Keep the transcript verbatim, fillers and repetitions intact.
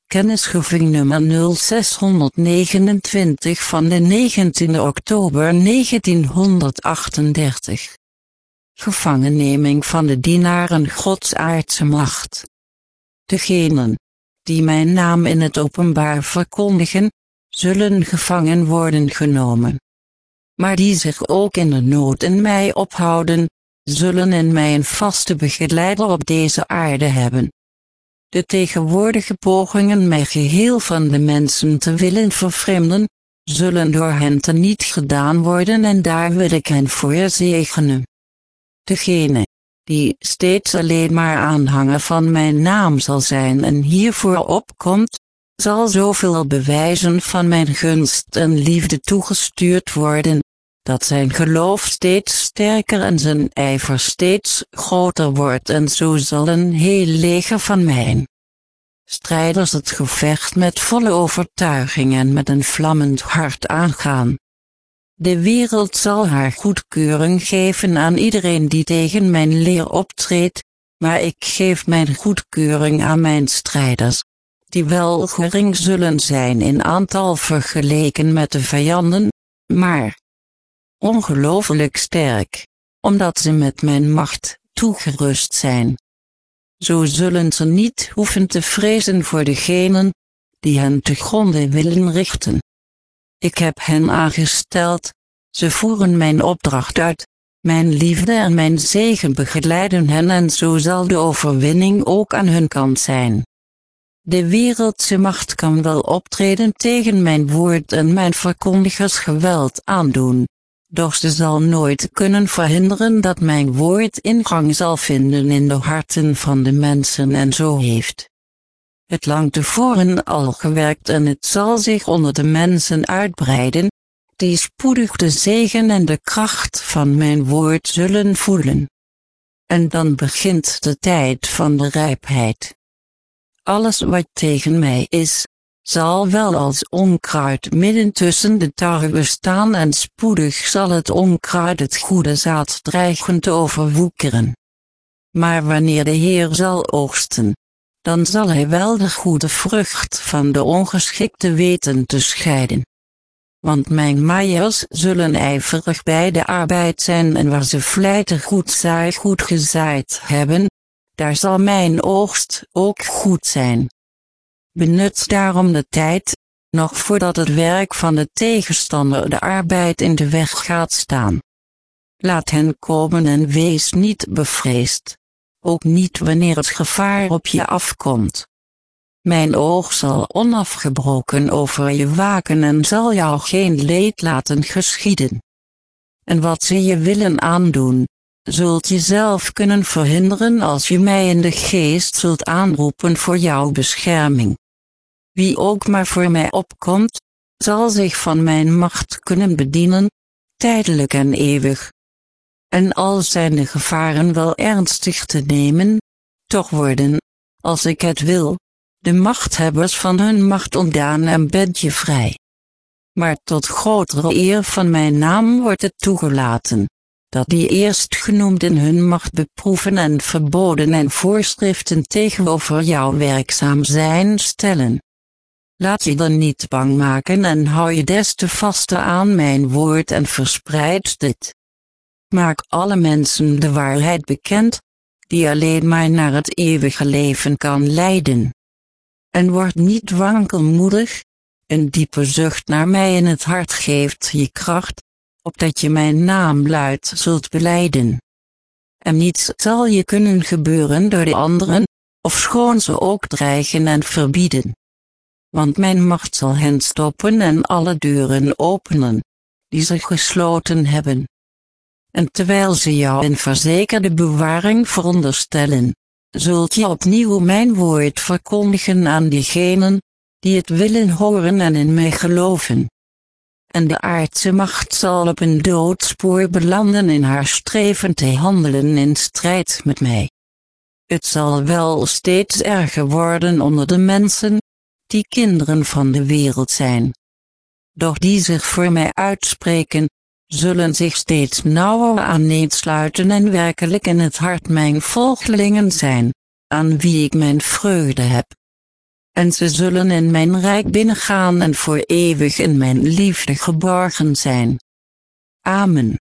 Kennisgeving nummer nul zeshonderdnegenentwintig van de negentiende oktober negentienhonderdachtendertig. Gevangenneming van de dienaren Gods aardse macht. Degenen die mijn naam in het openbaar verkondigen, zullen gevangen worden genomen. Maar die zich ook in de nood in mij ophouden, zullen in mij een vaste begeleider op deze aarde hebben. De tegenwoordige pogingen mij geheel van de mensen te willen vervreemden, zullen door hen teniet gedaan worden en daar wil ik hen voor zegenen. Degene die steeds alleen maar aanhanger van mijn naam zal zijn en hiervoor opkomt, zal zoveel bewijzen van mijn gunst en liefde toegestuurd worden, dat zijn geloof steeds sterker en zijn ijver steeds groter wordt en zo zal een heel leger van mijn strijders het gevecht met volle overtuiging en met een vlammend hart aangaan. De wereld zal haar goedkeuring geven aan iedereen die tegen mijn leer optreedt, maar ik geef mijn goedkeuring aan mijn strijders, die wel gering zullen zijn in aantal vergeleken met de vijanden, maar ongelooflijk sterk, omdat ze met mijn macht toegerust zijn. Zo zullen ze niet hoeven te vrezen voor degenen die hen te gronde willen richten. Ik heb hen aangesteld, ze voeren mijn opdracht uit, mijn liefde en mijn zegen begeleiden hen en zo zal de overwinning ook aan hun kant zijn. De wereldse macht kan wel optreden tegen mijn woord en mijn verkondigers geweld aandoen, doch ze zal nooit kunnen verhinderen dat mijn woord ingang zal vinden in de harten van de mensen en zo heeft het lang tevoren al gewerkt en het zal zich onder de mensen uitbreiden, die spoedig de zegen en de kracht van mijn woord zullen voelen. En dan begint de tijd van de rijpheid. Alles wat tegen mij is, zal wel als onkruid midden tussen de tarwe staan en spoedig zal het onkruid het goede zaad dreigen te overwoekeren. Maar wanneer de Heer zal oogsten, dan zal hij wel de goede vrucht van de ongeschikte weten te scheiden. Want mijn maaiers zullen ijverig bij de arbeid zijn en waar ze vlijtig goed zaai goed gezaaid hebben, daar zal mijn oogst ook goed zijn. Benut daarom de tijd, nog voordat het werk van de tegenstander de arbeid in de weg gaat staan. Laat hen komen en wees niet bevreesd, ook niet wanneer het gevaar op je afkomt. Mijn oog zal onafgebroken over je waken en zal jou geen leed laten geschieden. En wat ze je willen aandoen, zult je zelf kunnen verhinderen als je mij in de geest zult aanroepen voor jouw bescherming. Wie ook maar voor mij opkomt, zal zich van mijn macht kunnen bedienen, tijdelijk en eeuwig. En al zijn de gevaren wel ernstig te nemen, toch worden, als ik het wil, de machthebbers van hun macht ontdaan en bent je vrij. Maar tot grotere eer van mijn naam wordt het toegelaten, dat die eerstgenoemden hun macht beproeven en verboden en voorschriften tegenover jou werkzaam zijn stellen. Laat je dan niet bang maken en hou je des te vaster aan mijn woord en verspreid dit. Maak alle mensen de waarheid bekend, die alleen maar naar het eeuwige leven kan leiden. En word niet wankelmoedig, een diepe zucht naar mij in het hart geeft je kracht, opdat je mijn naam luid zult belijden. En niets zal je kunnen gebeuren door de anderen, ofschoon ze ook dreigen en verbieden. Want mijn macht zal hen stoppen en alle deuren openen, die ze gesloten hebben. En terwijl ze jou in verzekerde bewaring veronderstellen, zult je opnieuw mijn woord verkondigen aan diegenen, die het willen horen en in mij geloven. En de aardse macht zal op een doodspoor belanden in haar streven te handelen in strijd met mij. Het zal wel steeds erger worden onder de mensen, die kinderen van de wereld zijn. Doch die zich voor mij uitspreken, zullen zich steeds nauwer aaneensluiten en werkelijk in het hart mijn volgelingen zijn, aan wie ik mijn vreugde heb. en ze zullen in mijn rijk binnengaan en voor eeuwig in mijn liefde geborgen zijn. Amen.